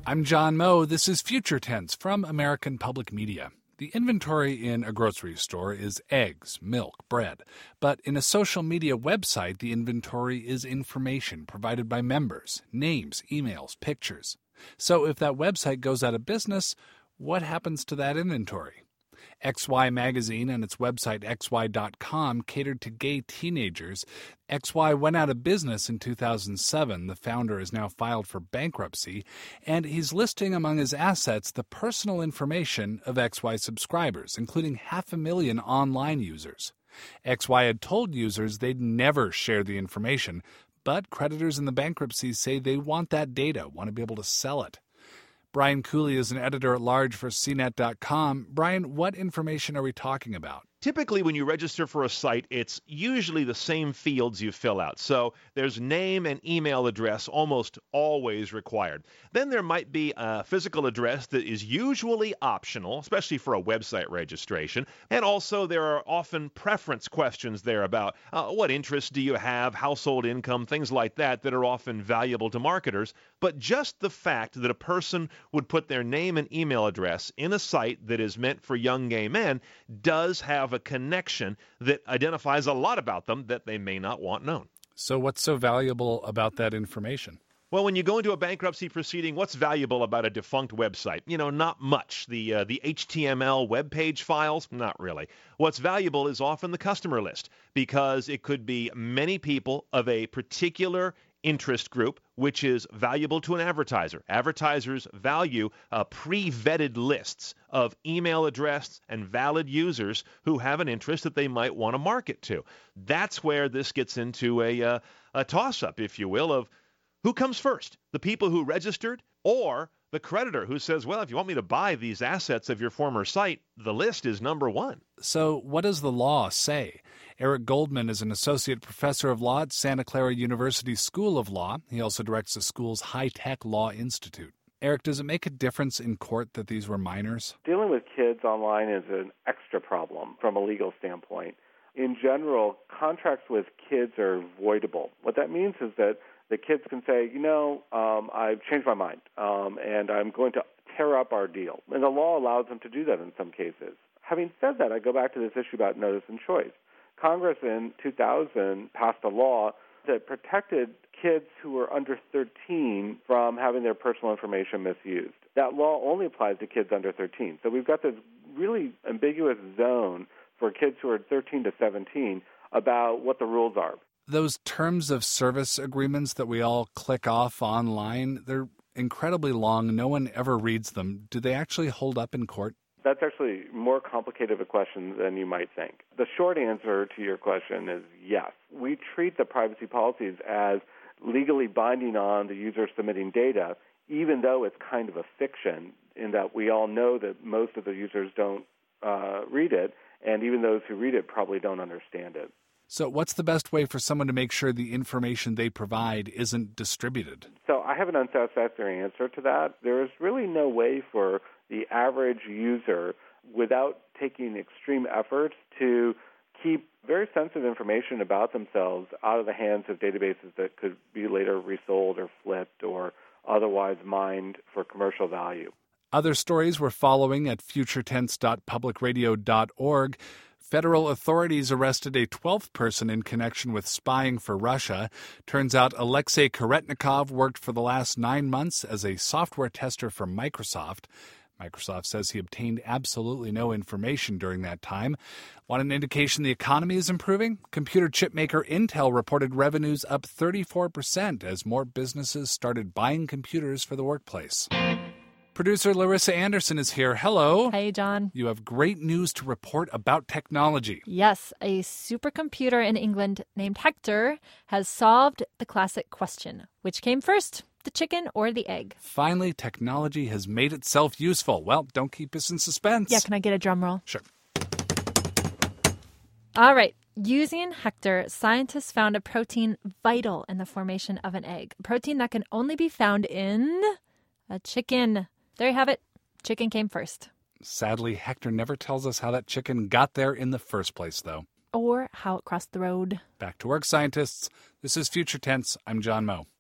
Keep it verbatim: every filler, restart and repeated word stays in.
I'm John Moe. This is Future Tense from American Public Media. The inventory in a grocery store is eggs, milk, bread. But in a social media website, the inventory is information provided by members, names, emails, pictures. So if that website goes out of business, what happens to that inventory? X Y Magazine and its website X Y dot com catered to gay teenagers. X Y went out of business in two thousand seven. The founder is now filed for bankruptcy, and he's listing among his assets the personal information of X Y subscribers, including half a million online users. X Y had told users they'd never share the information, but creditors in the bankruptcy say they want that data, want to be able to sell it. Brian Cooley is an editor-at-large for C net dot com. Brian, what information are we talking about? Typically, when you register for a site, it's usually the same fields you fill out. So there's name and email address almost always required. Then there might be a physical address that is usually optional, especially for a website registration. And also there are often preference questions there about uh, what interests do you have, household income, things like that that are often valuable to marketers. But just the fact that a person would put their name and email address in a site that is meant for young gay men does have a connection that identifies a lot about them that they may not want known. So what's so valuable about that information? Well, when you go into a bankruptcy proceeding, what's valuable about a defunct website? You know, not much. The uh, the H T M L web page files? Not really. What's valuable is often the customer list, because it could be many people of a particular interest group, which is valuable to an advertiser. Advertisers value uh, pre-vetted lists of email address and valid users who have an interest that they might want to market to. That's where this gets into a, uh, a toss-up, if you will, of who comes first, the people who registered or the creditor who says, well, if you want me to buy these assets of your former site, the list is number one. So what does the law say? Eric Goldman is an associate professor of law at Santa Clara University School of Law. He also directs the school's High-Tech Law Institute. Eric, does it make a difference in court that these were minors? Dealing with kids online is an extra problem from a legal standpoint. In general, contracts with kids are voidable. What that means is that the kids can say, you know, um, I've changed my mind, um, and I'm going to tear up our deal. And the law allows them to do that in some cases. Having said that, I go back to this issue about notice and choice. Congress in two thousand passed a law that protected kids who were under thirteen from having their personal information misused. That law only applies to kids under thirteen. So we've got this really ambiguous zone for kids who are thirteen to seventeen about what the rules are. Those terms of service agreements that we all click off online, they're incredibly long. No one ever reads them. Do they actually hold up in court? That's actually more complicated of a question than you might think. The short answer to your question is yes. We treat the privacy policies as legally binding on the user submitting data, even though it's kind of a fiction in that we all know that most of the users don't uh, read it, and even those who read it probably don't understand it. So what's the best way for someone to make sure the information they provide isn't distributed? So I have an unsatisfactory answer to that. There is really no way for the average user, without taking extreme efforts, to keep very sensitive information about themselves out of the hands of databases that could be later resold or flipped or otherwise mined for commercial value. Other stories we're following at future tense dot public radio dot org. Federal authorities arrested a twelfth person in connection with spying for Russia. Turns out Alexei Karetnikov worked for the last nine months as a software tester for Microsoft. Microsoft says he obtained absolutely no information during that time. Want an indication the economy is improving? Computer chip maker Intel reported revenues up thirty-four percent as more businesses started buying computers for the workplace. Producer Larissa Anderson is here. Hello. Hey, John. You have great news to report about technology. Yes, a supercomputer in England named Hector has solved the classic question. Which came first, the chicken or the egg? Finally, technology has made itself useful. Well, don't keep us in suspense. Yeah, can I get a drum roll? Sure. All right. Using Hector, scientists found a protein vital in the formation of an egg. A protein that can only be found in a chicken. There you have it. Chicken came first. Sadly, Hector never tells us how that chicken got there in the first place, though. Or how it crossed the road. Back to work, scientists. This is Future Tense. I'm John Moe.